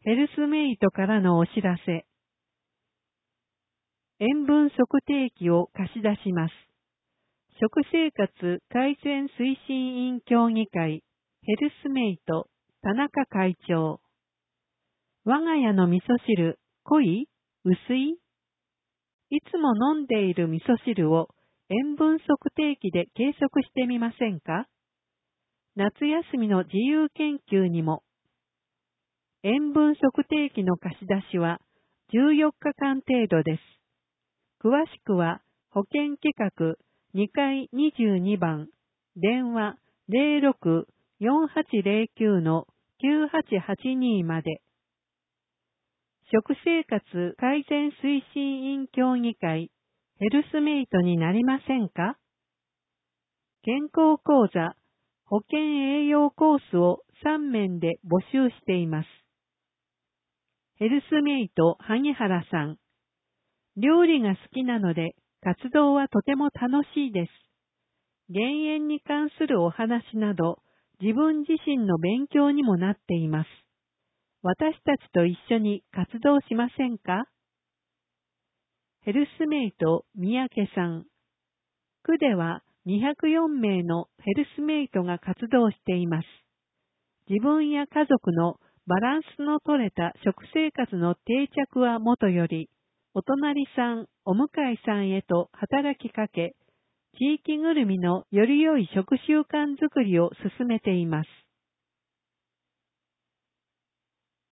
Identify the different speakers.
Speaker 1: ヘルスメイトからのお知らせ。塩分測定器を貸し出します。食生活改善推進委員協議会ヘルスメイト田中会長。我が家の味噌汁、濃い？薄い？いつも飲んでいる味噌汁を塩分測定器で計測してみませんか？夏休みの自由研究にも。塩分測定器の貸し出しは14日間程度です。詳しくは保険企画2階22番電話06-4809-9882まで。食生活改善推進委員協議会ヘルスメイトになりませんか？健康講座、保健栄養コースを3面で募集しています。ヘルスメイト萩原さん。料理が好きなので活動はとても楽しいです。減塩に関するお話など自分自身の勉強にもなっています。私たちと一緒に活動しませんか？ヘルスメイト三宅さん。区では204名のヘルスメイトが活動しています。自分や家族のバランスの取れた食生活の定着はもとより、お隣さん、お向かいさんへと働きかけ、地域ぐるみのより良い食習慣づくりを進めています。